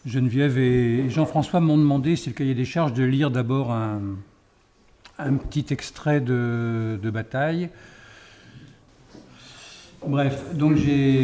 Geneviève et Jean-François m'ont demandé, c'est le cahier des charges, de lire d'abord un petit extrait de Bataille. Bref, donc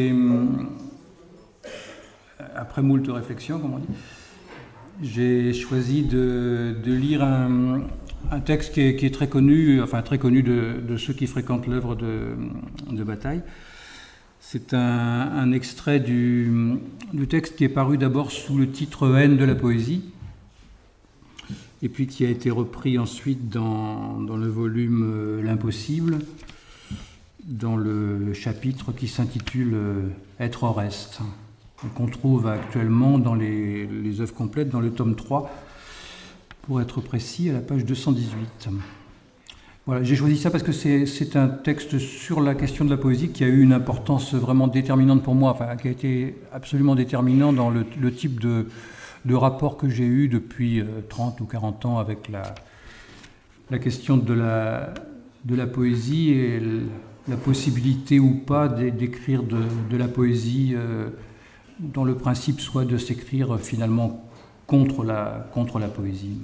après moult réflexions, comme on dit, j'ai choisi de lire un texte qui est très connu, enfin très connu de ceux qui fréquentent l'œuvre de Bataille. C'est un extrait du texte qui est paru d'abord sous le titre Haine de la poésie, et puis qui a été repris ensuite dans le volume L'Impossible, dans le chapitre qui s'intitule Être Oreste, qu'on trouve actuellement dans les œuvres complètes, dans le tome 3, pour être précis, à la page 218. Voilà, j'ai choisi ça parce que c'est un texte sur la question de la poésie qui a eu une importance vraiment déterminante pour moi, enfin, qui a été absolument déterminant dans le type de rapport que j'ai eu depuis 30 ou 40 ans avec la question de la poésie et la possibilité ou pas d'écrire de la poésie dont le principe soit de s'écrire finalement contre la poésie.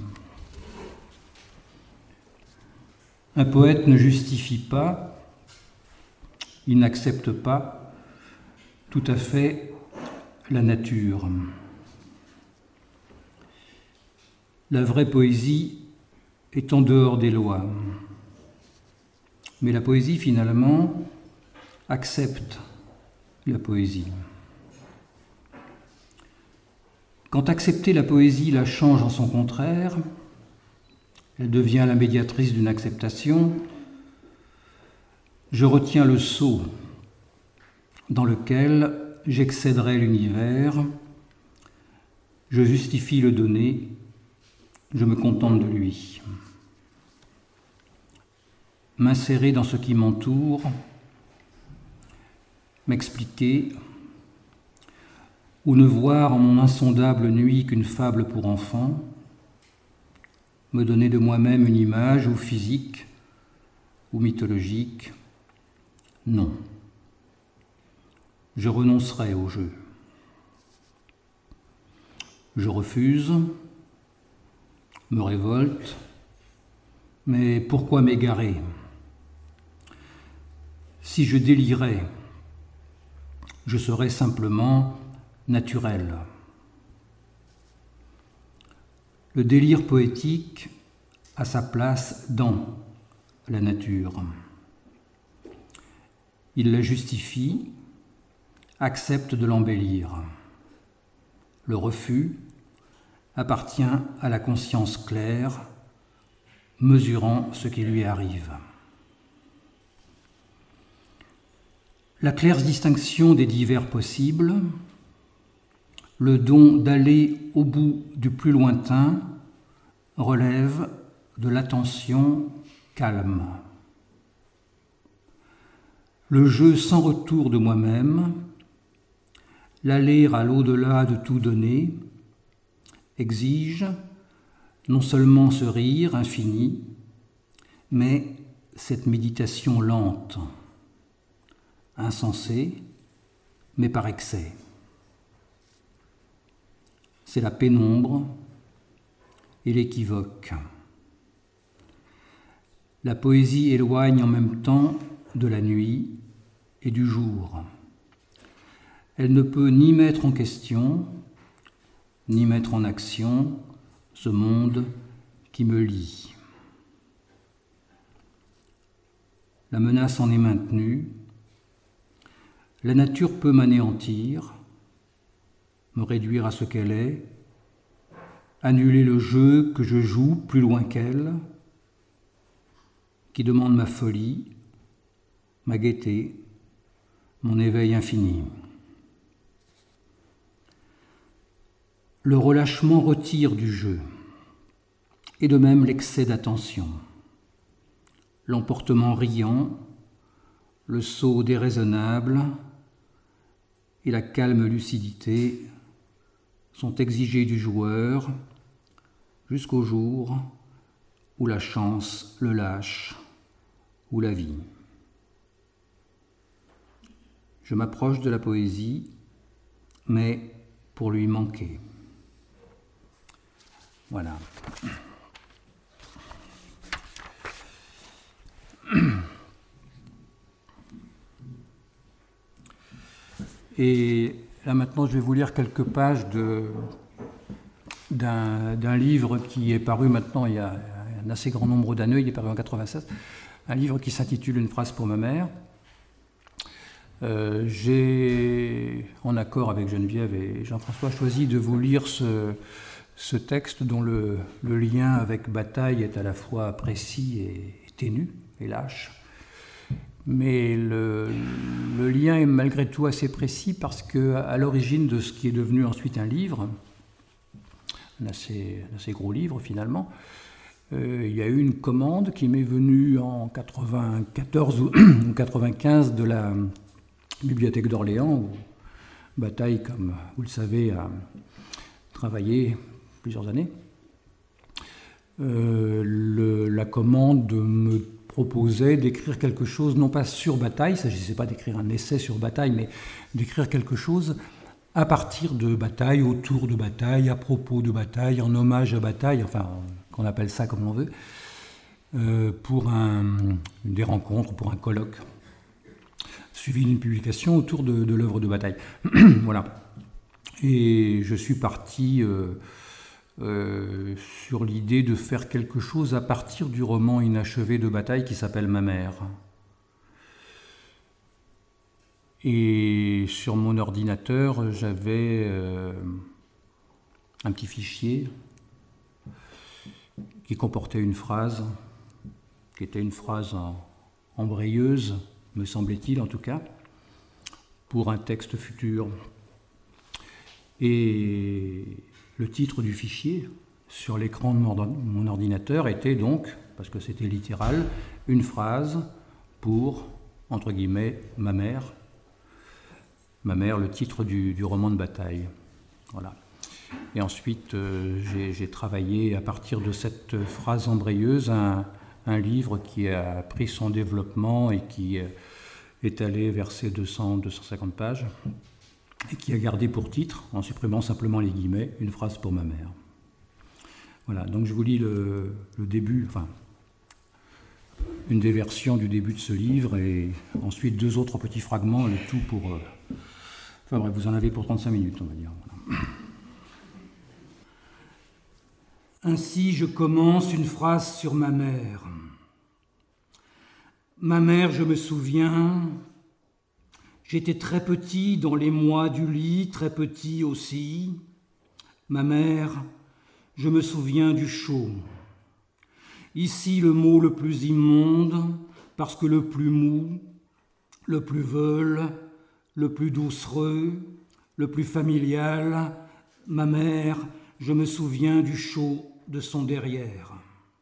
Un poète ne justifie pas, il n'accepte pas tout à fait la nature. La vraie poésie est en dehors des lois. Mais la poésie, finalement, accepte la poésie. Quand accepter la poésie la change en son contraire, elle devient la médiatrice d'une acceptation, je retiens le sceau dans lequel j'excéderai l'univers, je justifie le donné, je me contente de lui. M'insérer dans ce qui m'entoure, m'expliquer, ou ne voir en mon insondable nuit qu'une fable pour enfants, me donner de moi-même une image ou physique ou mythologique, non. Je renoncerai au jeu. Je refuse, me révolte, mais pourquoi m'égarer ? Si je délirais, je serais simplement naturel. Le délire poétique a sa place dans la nature. Il la justifie, accepte de l'embellir. Le refus appartient à la conscience claire, mesurant ce qui lui arrive. La claire distinction des divers possibles, le don d'aller au bout du plus lointain, relève de l'attention calme. Le jeu sans retour de moi-même, l'aller à l'au-delà de tout donner, exige non seulement ce rire infini, mais cette méditation lente, insensée, mais par excès. C'est la pénombre et l'équivoque. La poésie éloigne en même temps de la nuit et du jour. Elle ne peut ni mettre en question, ni mettre en action ce monde qui me lie. La menace en est maintenue. La nature peut m'anéantir, me réduire à ce qu'elle est, annuler le jeu que je joue plus loin qu'elle, qui demande ma folie, ma gaieté, mon éveil infini. Le relâchement retire du jeu, et de même l'excès d'attention. L'emportement riant, le saut déraisonnable et la calme lucidité sont exigés du joueur jusqu'au jour où la chance le lâche ou la vie. Je m'approche de la poésie, mais pour lui manquer. Voilà. Et là maintenant, je vais vous lire quelques pages d'un livre qui est paru maintenant il y a un assez grand nombre d'années, il est paru en 1996, un livre qui s'intitule « Une phrase pour ma mère ». J'ai, en accord avec Geneviève et Jean-François, choisi de vous lire ce texte dont le lien avec Bataille est à la fois précis et ténu et lâche. Mais le lien est malgré tout assez précis parce qu'à l'origine de ce qui est devenu ensuite un livre, un assez gros livre finalement, il y a eu une commande qui m'est venue en 94 ou 95 de la Bibliothèque d'Orléans, où Bataille, comme vous le savez, a travaillé plusieurs années. La commande me proposait d'écrire quelque chose, non pas sur Bataille, il ne s'agissait pas d'écrire un essai sur Bataille, mais d'écrire quelque chose à partir de Bataille, autour de Bataille, à propos de Bataille, en hommage à Bataille, enfin, qu'on appelle ça comme on veut, pour des rencontres, pour un colloque, suivi d'une publication autour de l'œuvre de Bataille. Voilà. Et je suis parti sur l'idée de faire quelque chose à partir du roman inachevé de Bataille qui s'appelle « Ma mère ». Et sur mon ordinateur, j'avais un petit fichier qui comportait une phrase, qui était une phrase embrayeuse, me semblait-il en tout cas, pour un texte futur. Et le titre du fichier sur l'écran de mon ordinateur était donc, parce que c'était littéral, une phrase pour, entre guillemets, ma mère. Ma mère, le titre du roman de Bataille. Voilà. Et ensuite, j'ai travaillé à partir de cette phrase embrayeuse un livre qui a pris son développement et qui est allé vers ses 200-250 pages et qui a gardé pour titre, en supprimant simplement les guillemets, une phrase pour ma mère. Voilà, donc je vous lis le début, enfin, une des versions du début de ce livre et ensuite deux autres petits fragments, le tout pour... Enfin bref, vous en avez pour 35 minutes, on va dire. Voilà. Ainsi, je commence une phrase sur ma mère. Ma mère, je me souviens, j'étais très petit dans les mois du lit, très petit aussi. Ma mère, je me souviens du chaud. Ici, le mot le plus immonde, parce que le plus mou, le plus veule, le plus doucereux, le plus familial. Ma mère, je me souviens du chaud de son derrière.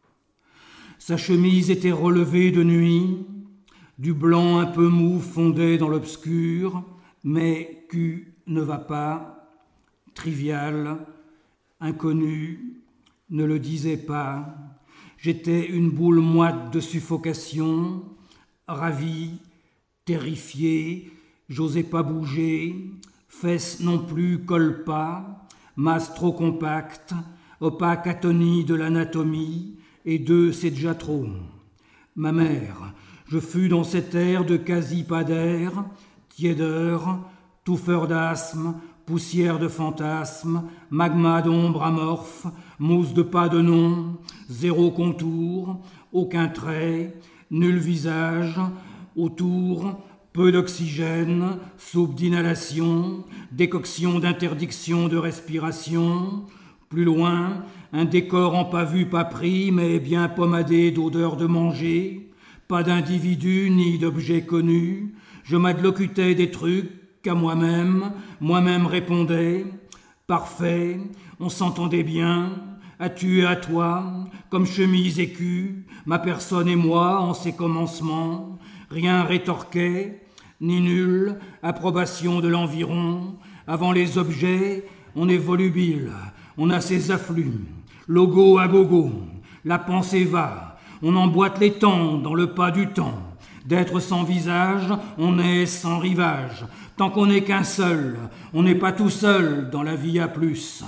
Sa chemise était relevée de nuit, du blanc un peu mou fondait dans l'obscur, mais Q ne va pas, trivial, inconnu, ne le disait pas. J'étais une boule moite de suffocation, ravie, terrifiée, j'osais pas bouger, fesses non plus, col pas, masse trop compacte, opaque atonie de l'anatomie, et deux, c'est déjà trop. Ma mère, je fus dans cet air de quasi pas d'air, tiédeur, touffeur d'asthme, poussière de fantasme, magma d'ombre amorphe, mousse de pas de nom, zéro contour, aucun trait, nul visage, autour, peu d'oxygène, soupe d'inhalation, décoction d'interdiction de respiration. Plus loin, un décor en pas vu, pas pris, mais bien pommadé d'odeur de manger. Pas d'individu ni d'objet connu. Je m'adlocutais des trucs qu'à moi-même répondais. Parfait, on s'entendait bien, à tu et à toi, comme chemise et cul, ma personne et moi en ces commencements. Rien rétorquait, ni nulle approbation de l'environ. Avant les objets, on est volubile, on a ses afflux, logo à gogo, la pensée va, on emboîte les temps dans le pas du temps. D'être sans visage, on est sans rivage. Tant qu'on n'est qu'un seul, on n'est pas tout seul dans la vie à plus.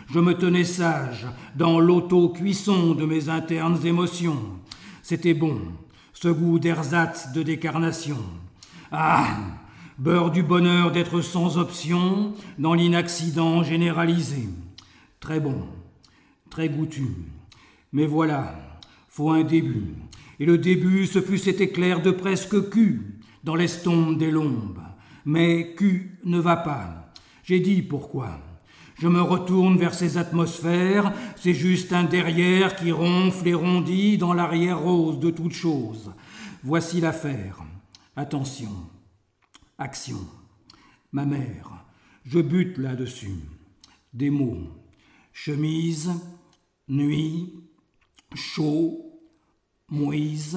je me tenais sage dans l'auto-cuisson de mes internes émotions. C'était bon, ce goût d'ersatz de décarnation. Ah, beurre du bonheur d'être sans option dans l'inaccident généralisé. Très bon, très goûtu. Mais voilà, faut un début. Et le début, ce fut cet éclair de presque cul dans l'estompe des lombes. Mais cul ne va pas. J'ai dit pourquoi. Je me retourne vers ces atmosphères, c'est juste un derrière qui ronfle et rondit dans l'arrière rose de toute chose. Voici l'affaire. Attention. Action. Ma mère. Je bute là-dessus. Des mots. Chemise, nuit, chaud, Moïse,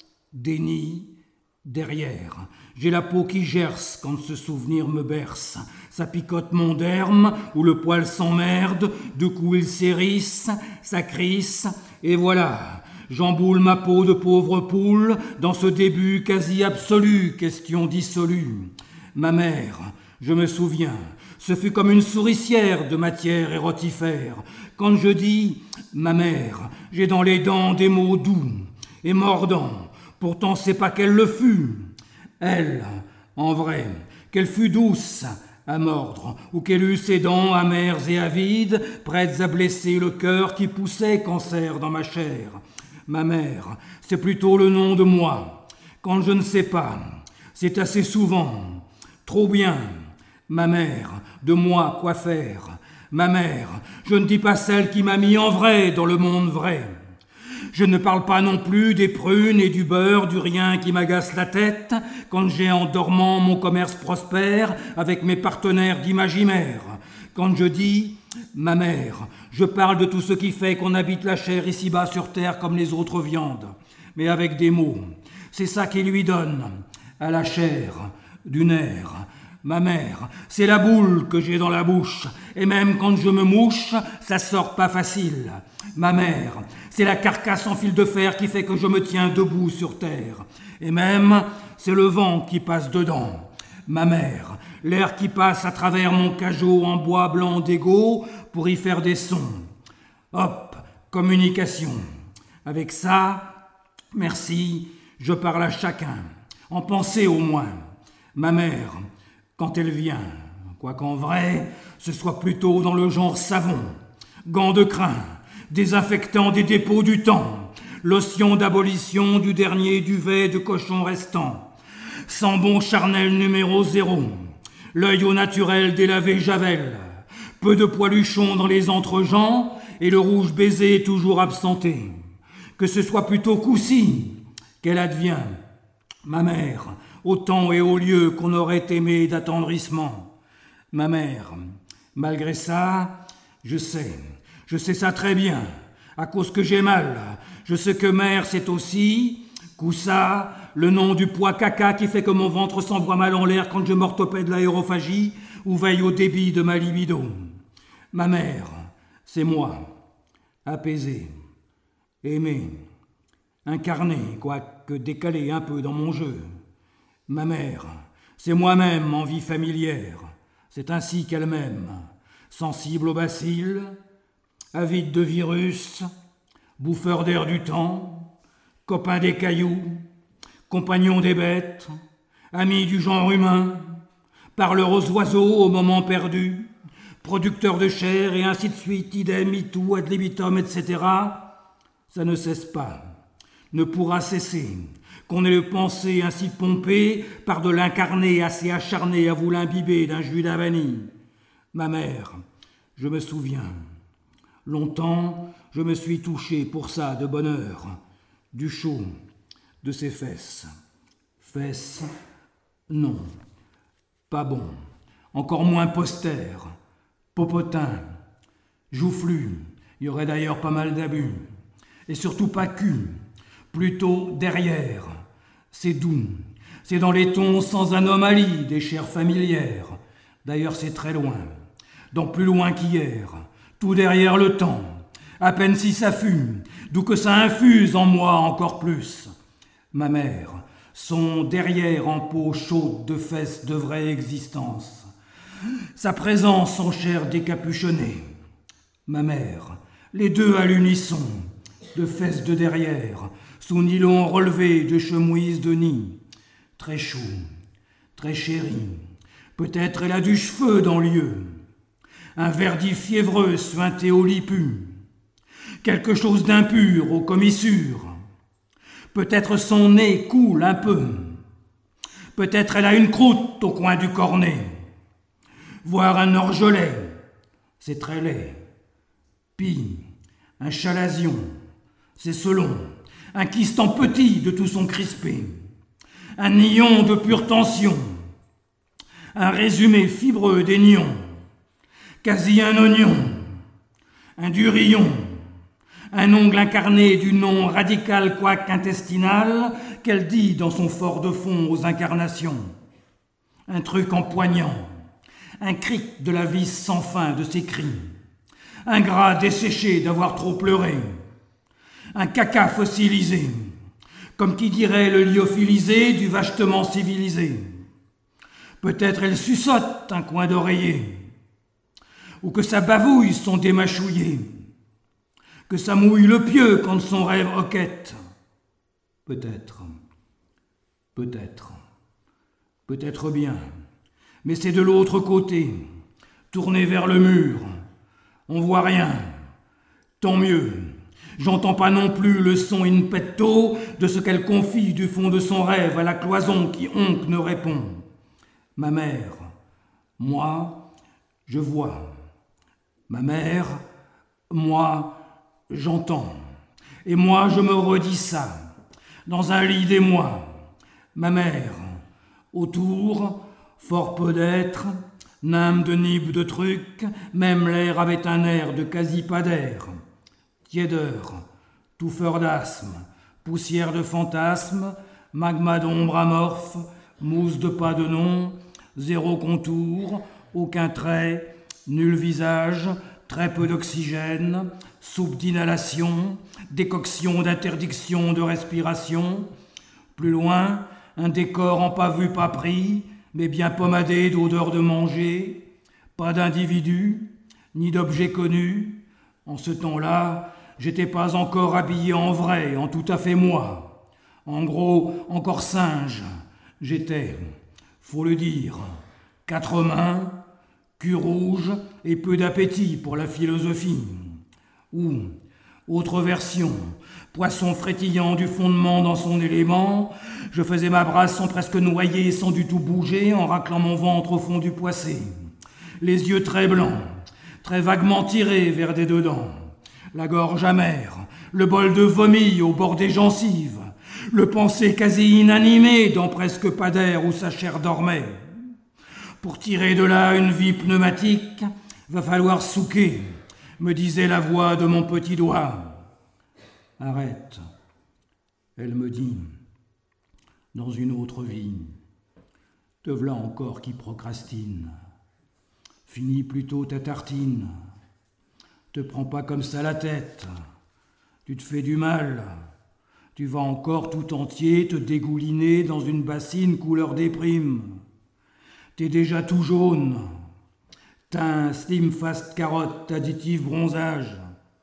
déni, derrière. J'ai la peau qui gerce quand ce souvenir me berce. Ça picote mon derme, où le poil s'emmerde, du coup il s'hérisse, ça crisse, et voilà. J'emboule ma peau de pauvre poule dans ce début quasi absolu, question dissolue. Ma mère, je me souviens, ce fut comme une souricière de matière érotifère. Quand je dis « ma mère », j'ai dans les dents des mots doux et mordants. Pourtant c'est pas qu'elle le fut. Elle, en vrai, qu'elle fut douce à mordre, ou qu'elle eut ses dents amères et avides, prêtes à blesser le cœur qui poussait cancer dans ma chair. Ma mère, c'est plutôt le nom de moi. Quand je ne sais pas, c'est assez souvent, trop bien. Ma mère, de moi quoi faire. Ma mère, je ne dis pas celle qui m'a mis en vrai dans le monde vrai. Je ne parle pas non plus des prunes et du beurre, du rien qui m'agace la tête, quand j'ai en dormant mon commerce prospère avec mes partenaires d'imaginaire. Quand je dis « ma mère », je parle de tout ce qui fait qu'on habite la chair ici-bas sur terre comme les autres viandes, mais avec des mots. C'est ça qui lui donne à la chair du nerf. Ma mère, c'est la boule que j'ai dans la bouche, et même quand je me mouche, ça sort pas facile. Ma mère, c'est la carcasse en fil de fer qui fait que je me tiens debout sur terre. Et même, c'est le vent qui passe dedans. Ma mère, l'air qui passe à travers mon cajot en bois blanc d'égo pour y faire des sons. Hop, communication. Avec ça, merci, je parle à chacun, en pensée au moins. Ma mère, quand elle vient, quoiqu'en vrai, ce soit plutôt dans le genre savon, gants de crin, désinfectant des dépôts du temps, lotion d'abolition du dernier duvet de cochon restant, sambon charnel numéro 0, l'œil au naturel délavé Javel, peu de poiluchons dans les entrejamps et le rouge baiser toujours absenté. Que ce soit plutôt Coucy, qu'elle advient, ma mère, au temps et au lieu qu'on aurait aimé d'attendrissement. Ma mère, malgré ça, je sais ça très bien, à cause que j'ai mal. Je sais que mère, c'est aussi, Coussa, le nom du poids caca qui fait que mon ventre s'envoie mal en l'air quand je m'orthopède l'aérophagie ou veille au débit de ma libido. Ma mère, c'est moi, apaisé, aimé, incarné, quoique décalé un peu dans mon jeu. Ma mère, c'est moi-même en vie familière, c'est ainsi qu'elle m'aime, sensible aux bacilles, avide de virus, bouffeur d'air du temps, copain des cailloux, compagnon des bêtes, ami du genre humain, parleur aux oiseaux au moment perdu, producteur de chair et ainsi de suite, idem, itou, ad libitum, etc. Ça ne cesse pas, ne pourra cesser, qu'on ait le pensée ainsi pompé par de l'incarné assez acharné à vous l'imbiber d'un jus d'Havani. Ma mère, je me souviens, longtemps je me suis touché pour ça de bonheur, du chaud, de ses fesses. Fesses, non, pas bon, encore moins poster, popotin, joufflu, il y aurait d'ailleurs pas mal d'abus, et surtout pas cul, plutôt derrière. C'est doux, c'est dans les tons sans anomalie des chairs familières. D'ailleurs c'est très loin, donc plus loin qu'hier, tout derrière le temps, à peine si ça fume, d'où que ça infuse en moi encore plus. Ma mère, son derrière en peau chaude de fesses de vraie existence, sa présence en chair décapuchonnée. Ma mère, les deux à l'unisson, de fesses de derrière, sous nylon relevé de chemise de nid, très chaud, très chéri, peut-être elle a du cheveu dans l'yeux, un verdi fiévreux suinté au lit pu, quelque chose d'impur aux commissures, peut-être son nez coule un peu, peut-être elle a une croûte au coin du cornet, voire un orgelet, c'est très laid, pis un chalazion, c'est selon, un quistan petit de tout son crispé, un nion de pure tension, un résumé fibreux des nions, quasi un oignon, un durillon, un ongle incarné du nom radical quoique intestinal qu'elle dit dans son fort de fond aux incarnations, un truc empoignant, un cric de la vis sans fin de ses cris, un gras desséché d'avoir trop pleuré, un caca fossilisé, comme qui dirait le lyophilisé du vachetement civilisé. Peut-être elle suçote un coin d'oreiller, ou que sa bavouille sont démâchouillées, que ça mouille le pieu quand son rêve hoquette. Peut-être, peut-être, peut-être bien, mais c'est de l'autre côté, tourné vers le mur. On voit rien, tant mieux. J'entends pas non plus le son in petto de ce qu'elle confie du fond de son rêve à la cloison qui oncle ne répond. Ma mère, moi, je vois. Ma mère, moi, j'entends. Et moi, je me redis ça, dans un lit d'émoi. Ma mère, autour, fort peu d'êtres, nymphe de nib de trucs, même l'air avait un air de quasi-pas-d'air. Tiédeur, touffeur d'asthme, poussière de fantasmes, magma d'ombre amorphe, mousse de pas de nom, zéro contour, aucun trait, nul visage, très peu d'oxygène, soupe d'inhalation, décoction d'interdiction de respiration. Plus loin, un décor en pas vu pas pris, mais bien pommadé d'odeur de manger, pas d'individu, ni d'objet connu. En ce temps-là, j'étais pas encore habillé en vrai, en tout à fait moi. En gros, encore singe. J'étais, faut le dire, 4 mains, cul rouge et peu d'appétit pour la philosophie. Ou, autre version, poisson frétillant du fondement dans son élément, je faisais ma brasse sans presque noyer, sans du tout bouger, en raclant mon ventre au fond du poissé. Les yeux très blancs, très vaguement tirés vers des dedans. La gorge amère, le bol de vomi au bord des gencives, le pensée quasi inanimé dans presque pas d'air où sa chair dormait. Pour tirer de là une vie pneumatique, va falloir souquer, me disait la voix de mon petit doigt. Arrête, elle me dit, dans une autre vie, te v'là encore qui procrastine. Finis plutôt ta tartine. Te prends pas comme ça la tête. Tu te fais du mal. Tu vas encore tout entier te dégouliner dans une bassine couleur déprime. T'es déjà tout jaune. Teint, slim, fast, carotte, additif, bronzage.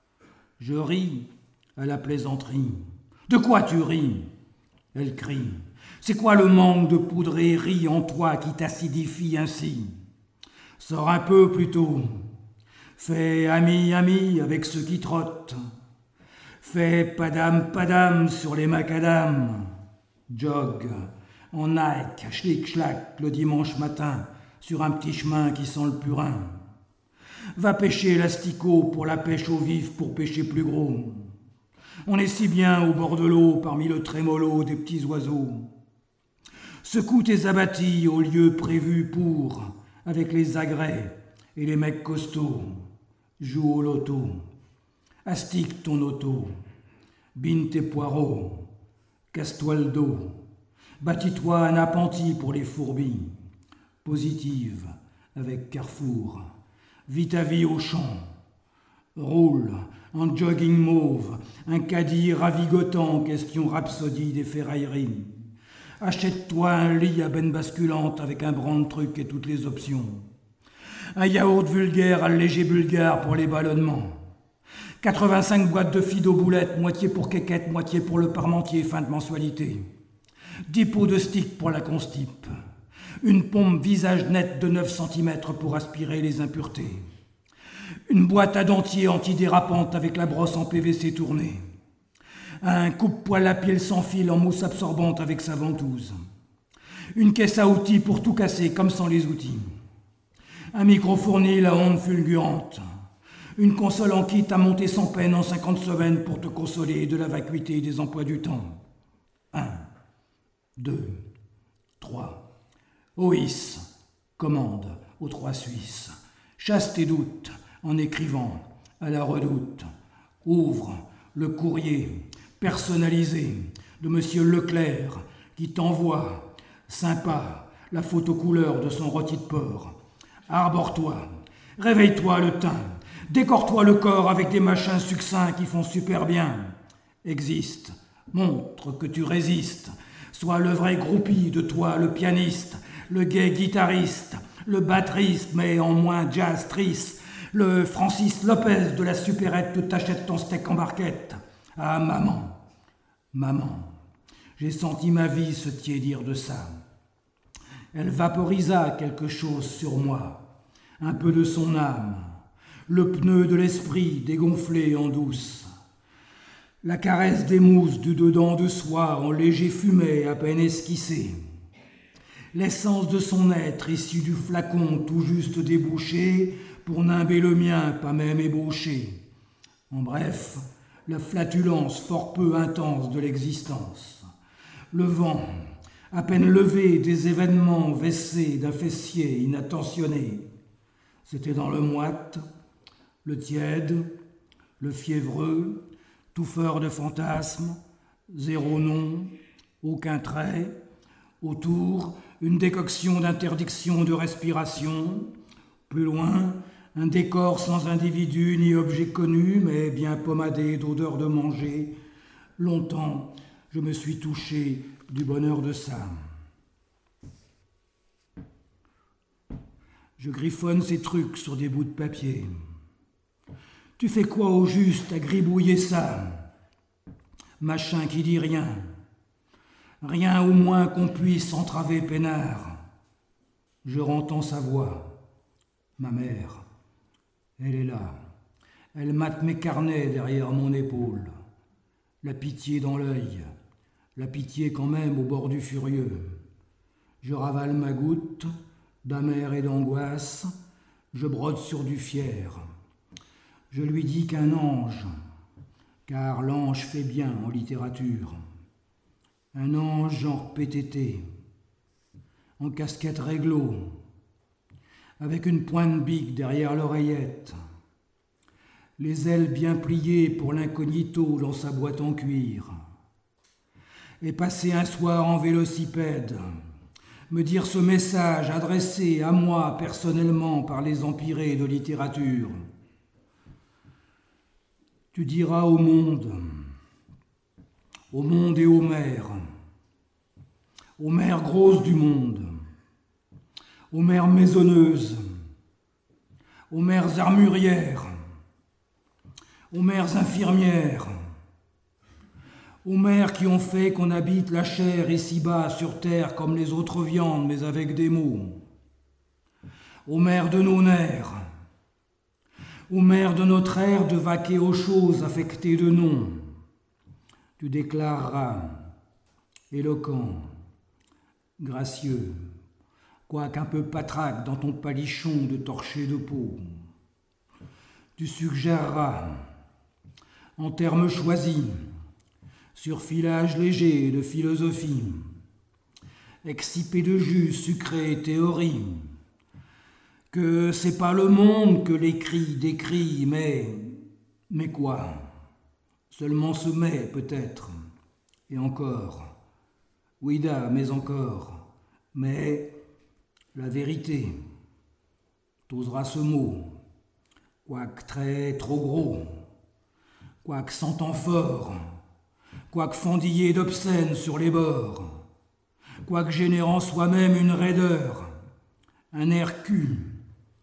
Je ris à la plaisanterie. De quoi tu ris? Elle crie. C'est quoi le manque de poudrerie en toi qui t'acidifie ainsi? Sors un peu plutôt. Fais ami, ami avec ceux qui trottent. Fais padam sur les macadam. Jog, en Nike, schlick-schlack le dimanche matin, sur un petit chemin qui sent le purin. Va pêcher l'asticot pour la pêche au vif pour pêcher plus gros. On est si bien au bord de l'eau parmi le trémolo des petits oiseaux. Secoue tes abattis au lieu prévu pour, avec les agrès et les mecs costauds. Joue au loto, astique ton auto, bine tes poireaux, casse-toi le dos, bâtis-toi un appentis pour les fourbis, positive avec Carrefour, vis ta vie au champ, roule en jogging mauve, un caddie ravigotant, question rhapsodie des ferrailleries, achète-toi un lit à benne basculante avec un bran de truc et toutes les options. Un yaourt vulgaire allégé bulgare pour les ballonnements. 85 boîtes de fido boulettes, moitié pour quéquette, moitié pour le parmentier, fin de mensualité. 10 pots de stick pour la constipe. Une pompe visage net de 9 cm pour aspirer les impuretés. Une boîte à dentier antidérapante avec la brosse en PVC tournée. Un coupe-poil à pile sans fil en mousse absorbante avec sa ventouse. Une caisse à outils pour tout casser comme sans les outils. Un micro-fournil à ondes fulgurantes. Une console en kit à monter sans peine en 50 semaines pour te consoler de la vacuité des emplois du temps. 1, 2, 3. OIS, commande aux 3 Suisses. Chasse tes doutes en écrivant à la redoute. Ouvre le courrier personnalisé de Monsieur Leclerc qui t'envoie, sympa, la photocouleur de son rôti de porc. Arbore-toi, réveille-toi le teint, décore-toi le corps avec des machins succincts qui font super bien. Existe, montre que tu résistes, sois le vrai groupie de toi, le pianiste, le gay guitariste, le batteriste, mais en moins jazz triste, le Francis Lopez de la supérette où t'achètes ton steak en barquette. Ah, maman, maman, j'ai senti ma vie se tiédir de ça. Elle vaporisa quelque chose sur moi, un peu de son âme, le pneu de l'esprit dégonflé en douce. La caresse des mousses du dedans de soi en léger fumet à peine esquissé. L'essence de son être issue du flacon tout juste débouché pour nimber le mien, pas même ébauché. En bref, la flatulence fort peu intense de l'existence. Le vent, à peine levé des événements vessés d'un fessier inattentionné. C'était dans le moite, le tiède, le fiévreux, touffeur de fantasmes, zéro nom, aucun trait, autour, une décoction d'interdiction de respiration, plus loin, un décor sans individu ni objet connu, mais bien pommadé d'odeur de manger. Longtemps, je me suis touché du bonheur de ça. Je griffonne ces trucs sur des bouts de papier. Tu fais quoi au juste à gribouiller ça? Machin qui dit rien. Rien au moins qu'on puisse entraver peinard. Je rentends sa voix. Ma mère. Elle est là. Elle mate mes carnets derrière mon épaule. La pitié dans l'œil. La pitié quand même au bord du furieux. Je ravale ma goutte, d'amère et d'angoisse. Je brode sur du fier. Je lui dis qu'un ange, car l'ange fait bien en littérature. Un ange genre PTT, en casquette réglo, avec une pointe bique derrière l'oreillette, les ailes bien pliées pour l'incognito dans sa boîte en cuir, et passer un soir en vélocipède, me dire ce message adressé à moi personnellement par les empirés de littérature. Tu diras au monde et aux mères grosses du monde, aux mères maisonneuses, aux mères armurières, aux mères infirmières, aux mères qui ont fait qu'on habite la chair ici-bas sur terre comme les autres viandes, mais avec des mots, aux mères de nos nerfs, aux mères de notre ère de vaquer aux choses affectées de noms. Tu déclareras, éloquent, gracieux, quoique un peu patraque dans ton palichon de torché de peau. Tu suggéreras, en termes choisis, sur filage léger de philosophie, excipé de jus sucré théorie, que c'est pas le monde que l'écrit décrit, mais quoi? Seulement ce mais, peut-être, et encore, ouida, mais encore, mais la vérité, t'oseras ce mot, quoique trop gros, quoique sentant fort, quoique fendillé d'obscènes sur les bords, quoique générant soi-même une raideur, un air cul,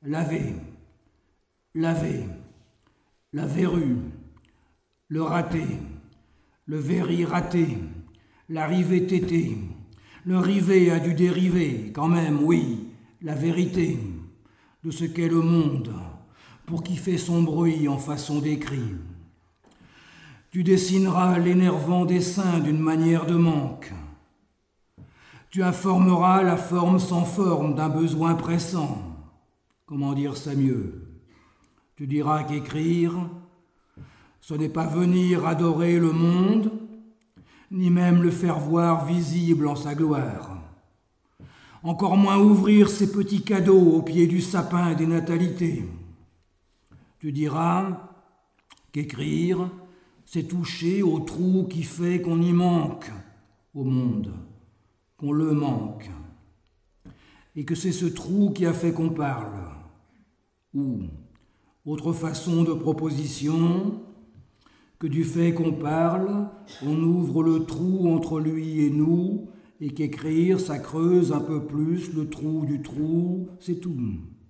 laver, laver, la verrue, le raté, le verri raté, la rivée tétée, le rivet a dû dériver, quand même, oui, la vérité de ce qu'est le monde, pour qui fait son bruit en façon d'écrit. Tu dessineras l'énervant dessin d'une manière de manque. Tu informeras la forme sans forme d'un besoin pressant. Comment dire ça mieux? Tu diras qu'écrire, ce n'est pas venir adorer le monde, ni même le faire voir visible en sa gloire. Encore moins ouvrir ses petits cadeaux au pied du sapin des natalités. Tu diras qu'écrire, c'est toucher au trou qui fait qu'on y manque au monde, qu'on le manque, et que c'est ce trou qui a fait qu'on parle. Ou, autre façon de proposition, que du fait qu'on parle, on ouvre le trou entre lui et nous, et qu'écrire, ça creuse un peu plus le trou du trou, c'est tout.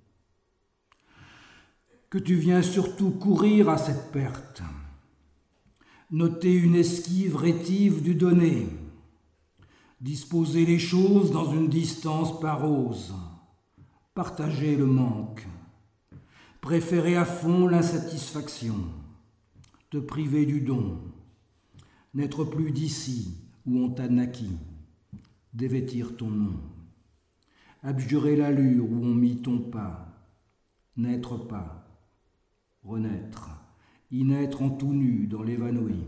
Que tu viens surtout courir à cette perte, noter une esquive rétive du donné, disposer les choses dans une distance parose, partager le manque, préférer à fond l'insatisfaction, te priver du don, n'être plus d'ici où on t'a naquis, dévêtir ton nom, abjurer l'allure où on mit ton pas, n'être pas, renaître, y naître en tout nu dans l'évanoui,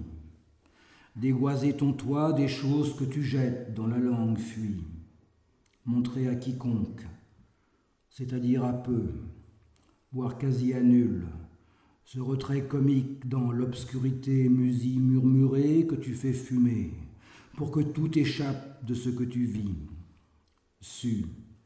dégoiser ton toit des choses que tu jettes dans la langue fuie, montrer à quiconque, c'est-à-dire à peu, voire quasi à nul, ce retrait comique dans l'obscurité murmurée que tu fais fumer, pour que tout échappe de ce que tu vis, su,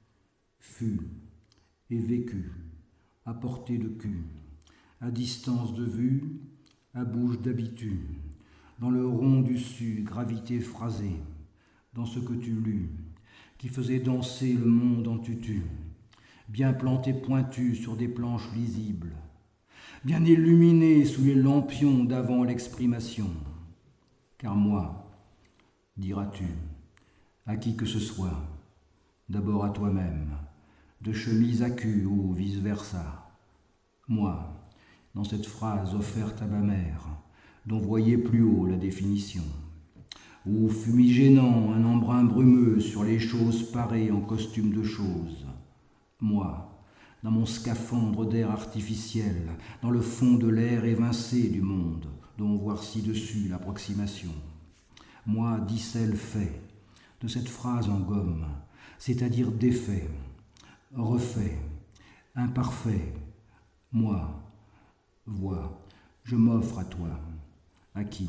fut et vécu, à portée de cul, à distance de vue, à bouche d'habitude, dans le rond du su, gravité phrasée, dans ce que tu lus, qui faisait danser le monde en tutu, bien planté pointu sur des planches lisibles, bien illuminé sous les lampions d'avant l'exprimation. Car moi, diras-tu, à qui que ce soit, d'abord à toi-même, de chemise à cul ou vice-versa, moi, dans cette phrase offerte à ma mère, dont voyez plus haut la définition, ou fumigénant un embrun brumeux sur les choses parées en costume de choses, moi, dans mon scaphandre d'air artificiel, dans le fond de l'air évincé du monde, dont voir ci-dessus l'approximation. Moi, d'icelle fait, de cette phrase en gomme, c'est-à-dire défait, refait, imparfait, moi, vois, je m'offre à toi, à qui?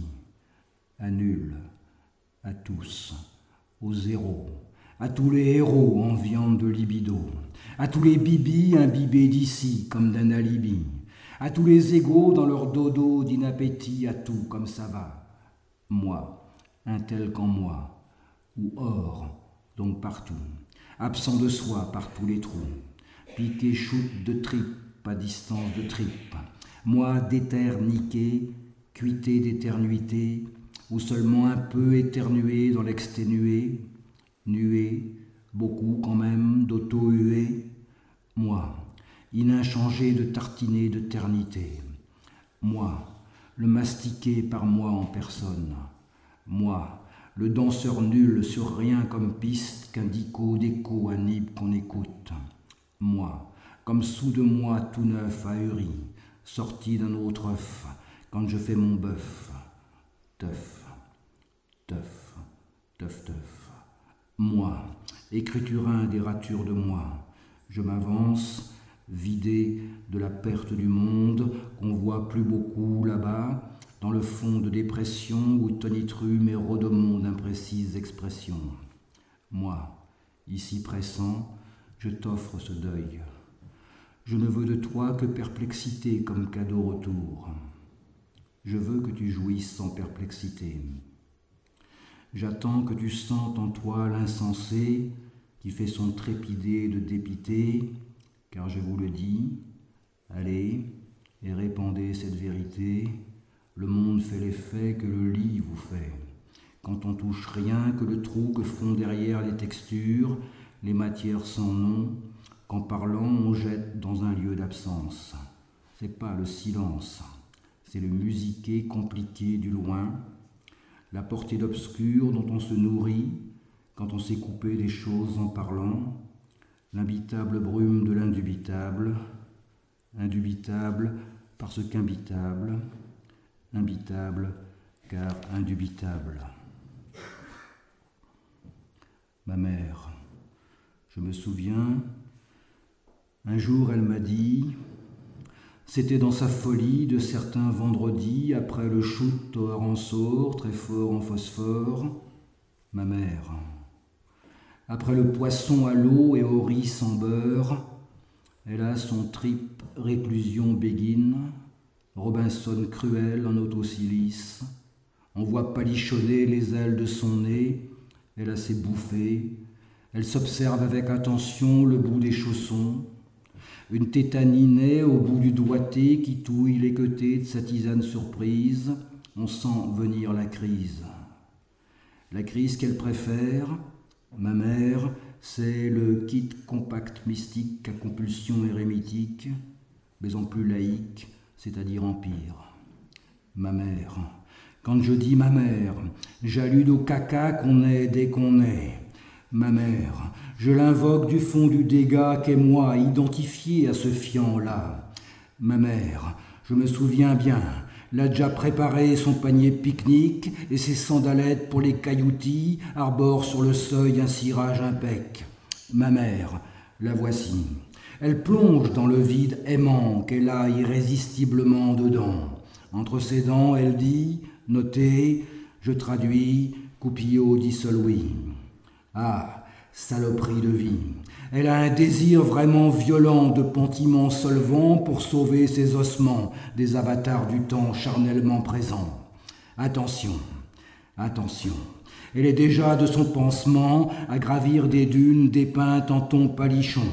À nul, à tous, aux zéros, à tous les héros en viande de libido, à tous les bibis imbibés d'ici comme d'un alibi, à tous les égaux dans leur dodo d'inappétit, à tout comme ça va. Moi, un tel qu'en moi, ou hors, donc partout, absent de soi par tous les trous, piqué chute de tripes à distance de tripes, moi d'éther niqué, cuité d'éternité, ou seulement un peu éternué dans l'exténué, nué, beaucoup quand même d'auto-hué, moi, ininchangé de tartiner de ternité, moi, le mastiqué par moi en personne, moi, le danseur nul sur rien comme piste qu'un dico d'écho anime qu'on écoute, moi, comme sous de moi tout neuf ahuri, sorti d'un autre œuf, quand je fais mon bœuf, teuf, teuf, teuf, teuf, moi, écriturin des ratures de moi, je m'avance, vidé de la perte du monde qu'on voit plus beaucoup là-bas, dans le fond de dépression où tonitruent mes rodomons d'imprécises expressions. Moi, ici pressant, je t'offre ce deuil. Je ne veux de toi que perplexité comme cadeau retour. Je veux que tu jouisses sans perplexité. J'attends que tu sentes en toi l'insensé qui fait son trépidé de dépité, car je vous le dis, allez et répandez cette vérité, le monde fait l'effet que le lit vous fait. Quand on touche rien que le trou que font derrière les textures, les matières sans nom, qu'en parlant on jette dans un lieu d'absence. C'est pas le silence, c'est le musiqué compliqué du loin, la portée d'obscur dont on se nourrit quand on s'est coupé des choses en parlant, l'imbitable brume de l'indubitable, indubitable parce qu'imbitable, imbitable car indubitable. Ma mère, je me souviens, un jour elle m'a dit, c'était dans sa folie de certains vendredis, après le shoot au harançor, très fort en phosphore, ma mère. Après le poisson à l'eau et au riz sans beurre, elle a son trip réclusion béguine, Robinson cruel en autosilice, on voit palichonner les ailes de son nez, elle a ses bouffées, elle s'observe avec attention le bout des chaussons, une tétanie naît au bout du doigté qui touille les côtés de sa tisane surprise, on sent venir la crise. La crise qu'elle préfère, ma mère, c'est le kit compact mystique à compulsion érémitique, mais en plus laïque, c'est-à-dire empire. Ma mère, quand je dis ma mère, j'allude au caca qu'on est dès qu'on est. Ma mère, je l'invoque du fond du dégât qu'est moi, identifié à ce fiant-là. Ma mère, je me souviens bien, l'a déjà préparé son panier pique-nique et ses sandalettes pour les cailloutis arborent sur le seuil un cirage impec. Ma mère, la voici. Elle plonge dans le vide aimant qu'elle a irrésistiblement dedans. Entre ses dents, elle dit, notez, je traduis, Coupillot dit Solwi. Ah, saloperie de vie. Elle a un désir vraiment violent de pentiment solvant pour sauver ses ossements des avatars du temps charnellement présents. Attention, attention. Elle est déjà de son pansement à gravir des dunes dépeintes en ton palichon,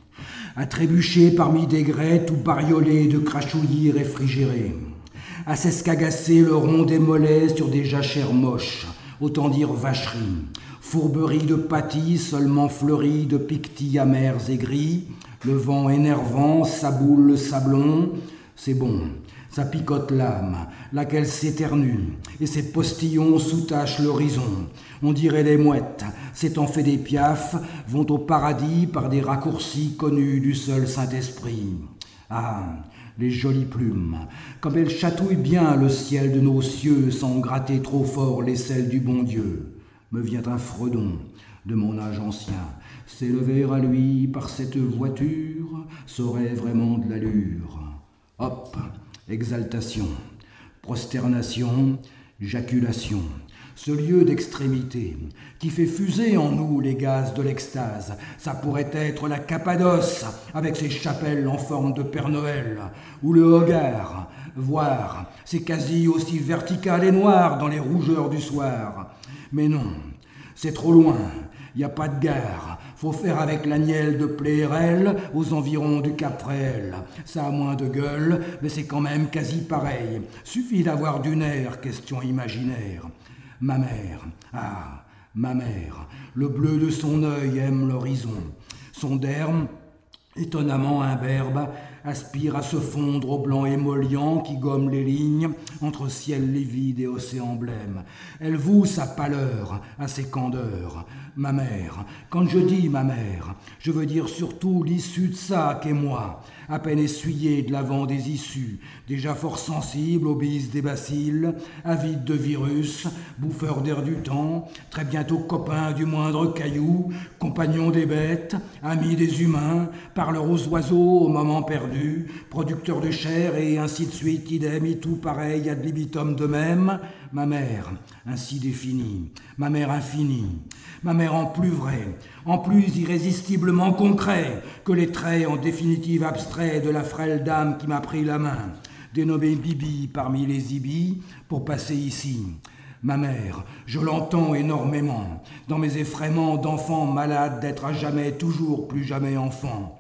à trébucher parmi des grès tout bariolés de crachouillis réfrigérés, à s'escagasser le rond des mollets sur des jachères moches, autant dire vacheries, fourberie de pâtis seulement fleurie de piquetis amers et gris, le vent énervant saboule le sablon, c'est bon, ça picote l'âme, laquelle s'éternue, et ses postillons soutachent l'horizon. On dirait des mouettes, s'étant fait des piafs, vont au paradis par des raccourcis connus du seul Saint-Esprit. Ah, les jolies plumes, comme elles chatouillent bien le ciel de nos cieux sans gratter trop fort l'aisselle du bon Dieu. Me vient un fredon de mon âge ancien, s'élever à lui par cette voiture serait vraiment de l'allure. Hop, exaltation, prosternation, jaculation, ce lieu d'extrémité qui fait fuser en nous les gaz de l'extase, ça pourrait être la Cappadoce avec ses chapelles en forme de Père Noël, ou le Hogar, voire c'est quasi aussi vertical et noir dans les rougeurs du soir. Mais non, c'est trop loin, y a pas de gare, faut faire avec l'agnelle de Plérel aux environs du Cap Fréhel. Ça a moins de gueule, mais c'est quand même quasi pareil. Suffit d'avoir du nerf, question imaginaire. Ma mère, ah, ma mère, le bleu de son œil aime l'horizon. Son derme, étonnamment imberbe, aspire à se fondre au blanc émollient qui gomme les lignes entre ciel livide et océan blême. Elle voue sa pâleur à ses candeurs. Ma mère, quand je dis ma mère, je veux dire surtout l'issue de ça qu'est moi, à peine essuyé de l'avant des issues, déjà fort sensible aux bises des bacilles, avide de virus, bouffeur d'air du temps, très bientôt copain du moindre caillou, compagnon des bêtes, ami des humains, parleur aux oiseaux au moment perdu, producteur de chair et ainsi de suite, idem et tout pareil ad libitum de même. Ma mère, ainsi définie, ma mère infinie, ma mère en plus vrai, en plus irrésistiblement concret que les traits en définitive abstraits de la frêle dame qui m'a pris la main, dénommée Bibi parmi les ibis, pour passer ici. Ma mère, je l'entends énormément, dans mes effraiements d'enfant malade d'être à jamais, toujours plus jamais enfant.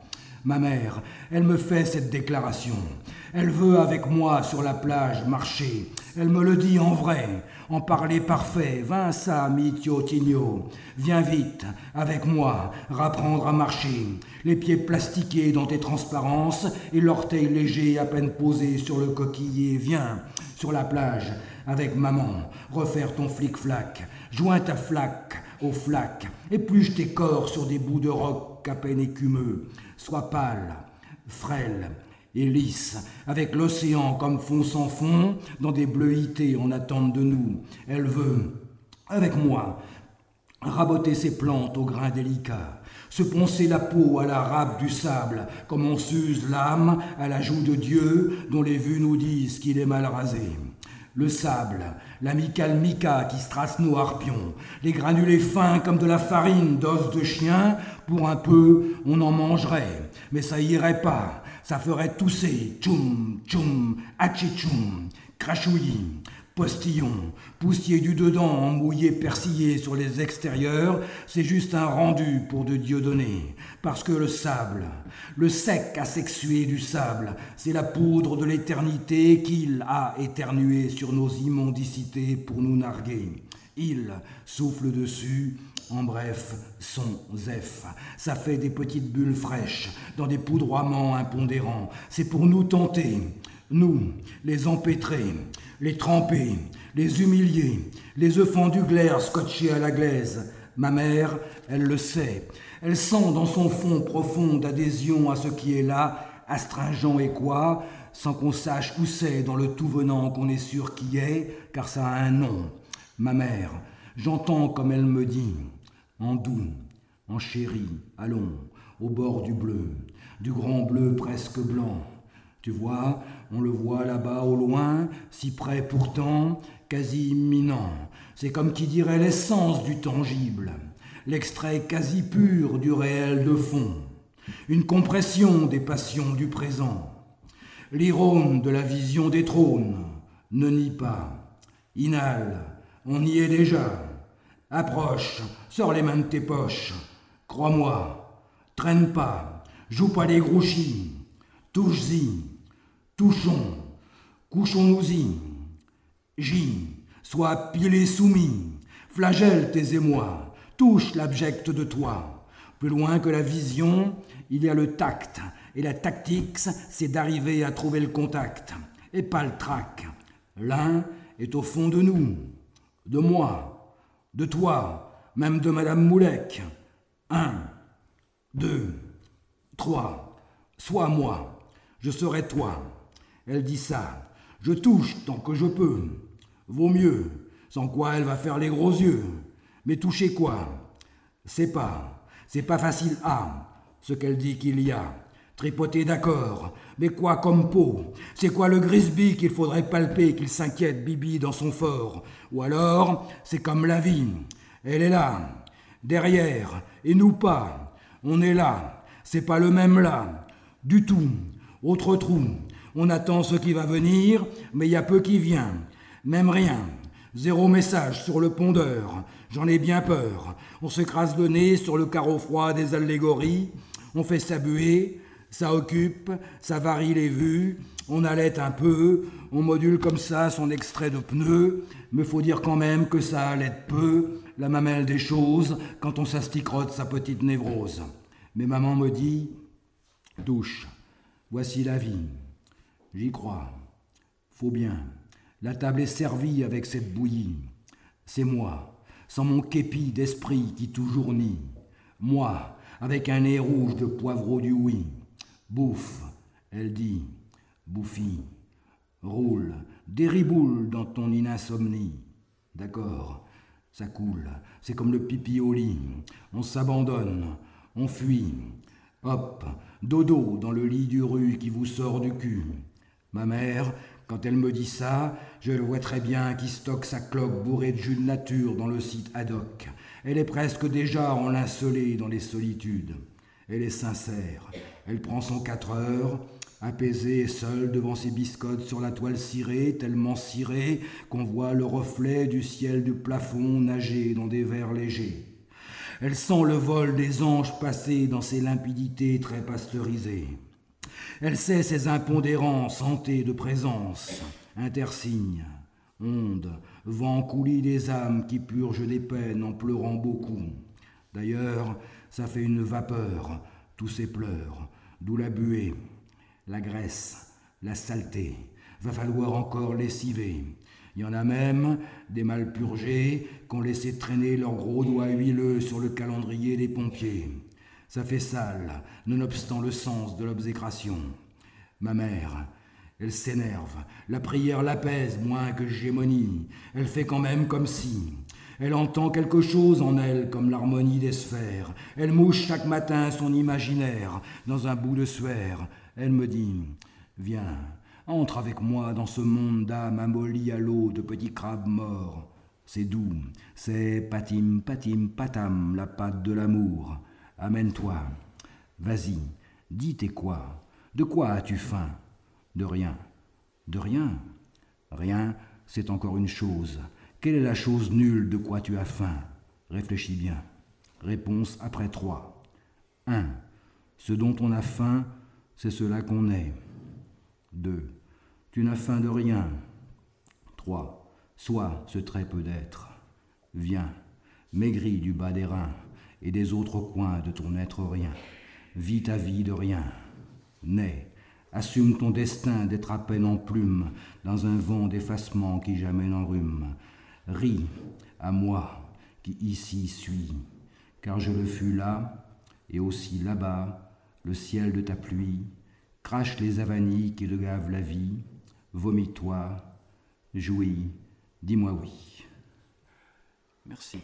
Ma mère, elle me fait cette déclaration. Elle veut avec moi sur la plage marcher. Elle me le dit en vrai, en parler parfait. Vinça, mi tio tigno. Viens vite, avec moi, rapprendre à marcher. Les pieds plastiqués dans tes transparences et l'orteil léger à peine posé sur le coquillier. Viens, sur la plage, avec maman, refaire ton flic-flac. Joins ta flaque aux flaques, épluche tes corps sur des bouts de roc à peine écumeux. Sois pâle, frêle et lisse, avec l'océan comme fond sans fond, dans des bleuités en attente de nous. Elle veut, avec moi, raboter ses plantes au grain délicat, se poncer la peau à la râpe du sable, comme on s'use l'âme à la joue de Dieu, dont les vues nous disent qu'il est mal rasé. Le sable, l'amical mica qui strasse nos harpions, les granulés fins comme de la farine d'os de chien, pour un peu, on en mangerait, mais ça irait pas, ça ferait tousser, tchoum, tchoum, hatchitchoum, crachouillis, postillon, poussier du dedans en mouillé persillé sur les extérieurs, c'est juste un rendu pour de Dieudonné, parce que le sable, le sec asexué du sable, c'est la poudre de l'éternité qu'il a éternué sur nos immondicités pour nous narguer. Il souffle dessus, en bref, son zèph. Ça fait des petites bulles fraîches, dans des poudroiements impondérants. C'est pour nous tenter, nous, les empêtrer, les tremper, les humilier, les œufs fendus glaires scotchés à la glaise. Ma mère, elle le sait. Elle sent dans son fond profond d'adhésion à ce qui est là, astringent et quoi, sans qu'on sache où c'est dans le tout venant qu'on est sûr qui est, car ça a un nom. Ma mère, j'entends comme elle me dit, en doux, en chéri, allons, au bord du bleu, du grand bleu presque blanc. Tu vois, on le voit là-bas au loin, si près pourtant, quasi imminent. C'est comme qui dirait l'essence du tangible, l'extrait quasi pur du réel de fond, une compression des passions du présent. L'irone de la vision des trônes, ne nie pas, inhale, on y est déjà. Approche, sors les mains de tes poches, crois-moi, traîne pas, joue pas les grouchis, touche-y, touchons, couchons-nous-y, j'y, sois pilé soumis, flagelle tes émois, touche l'abject de toi. Plus loin que la vision, il y a le tact, et la tactique, c'est d'arriver à trouver le contact, et pas le trac. L'un est au fond de nous, de moi, de toi, même de Madame Moulec. 1, 2, 3, sois moi, je serai toi. Elle dit ça, je touche tant que je peux. Vaut mieux, sans quoi elle va faire les gros yeux. Mais toucher quoi? C'est pas facile ce qu'elle dit qu'il y a. Tripoter d'accord, mais quoi comme peau? C'est quoi le Grisby qu'il faudrait palper, qu'il s'inquiète Bibi dans son fort? Ou alors, c'est comme la vie, elle est là, derrière, et nous pas. On est là, c'est pas le même là, du tout, autre trou. On attend ce qui va venir, mais il y a peu qui vient, même rien. Zéro message sur le pondeur, j'en ai bien peur. On s'écrase le nez sur le carreau froid des allégories, on fait sa buée, ça occupe, ça varie les vues, on allait un peu, on module comme ça son extrait de pneu, mais faut dire quand même que ça allait peu, la mamelle des choses, quand on s'astiquerote sa petite névrose. Mais maman me dit, touche, voici la vie. J'y crois, faut bien. La table est servie avec cette bouillie. C'est moi, sans mon képi d'esprit qui toujours nie. Moi, avec un nez rouge de poivreau du oui. Bouffe, elle dit, bouffi. Roule, dériboule dans ton insomnie. D'accord, ça coule, c'est comme le pipi au lit. On s'abandonne, on fuit. Hop, dodo dans le lit du rue qui vous sort du cul. Ma mère, quand elle me dit ça, je le vois très bien qui stocke sa cloque bourrée de jus de nature dans le site ad hoc. Elle est presque déjà enlincelée dans les solitudes. Elle est sincère. Elle prend son 4 heures, apaisée et seule devant ses biscottes sur la toile cirée, tellement cirée qu'on voit le reflet du ciel du plafond nager dans des verres légers. Elle sent le vol des anges passer dans ses limpidités très pasteurisées. Elle sait ses impondérants santés de présence, intersignes, ondes, vent coulis des âmes qui purgent des peines en pleurant beaucoup. D'ailleurs, ça fait une vapeur, tous ces pleurs, d'où la buée, la graisse, la saleté. Va falloir encore lessiver. Il y en a même, des mal purgés, qui ont laissé traîner leurs gros doigts huileux sur le calendrier des pompiers. Ça fait sale, nonobstant le sens de l'obsécration. Ma mère, elle s'énerve, la prière l'apaise moins que gémonie. Elle fait quand même comme si. Elle entend quelque chose en elle comme l'harmonie des sphères. Elle mouche chaque matin son imaginaire dans un bout de sphère. Elle me dit, viens, entre avec moi dans ce monde d'âme amollie à l'eau de petits crabes morts. C'est doux, c'est patim, patim, patam, la pâte de l'amour. Amène-toi, vas-y, dis t'es quoi? De quoi as-tu faim? De rien. De rien? Rien, c'est encore une chose. Quelle est la chose nulle de quoi tu as faim? Réfléchis bien. Réponse après 3. 1. Ce dont on a faim, c'est cela qu'on est. 2. Tu n'as faim de rien. 3. Sois ce très peu d'être. Viens, maigris du bas des reins et des autres coins de ton être rien. Vis ta vie de rien. Nais, assume ton destin d'être à peine en plume dans un vent d'effacement qui jamais n'enrhume. Ris à moi qui ici suis, car je le fus là et aussi là-bas, le ciel de ta pluie. Crache les avanies qui te gavent la vie. Vomis-toi, jouis, dis-moi oui. Merci.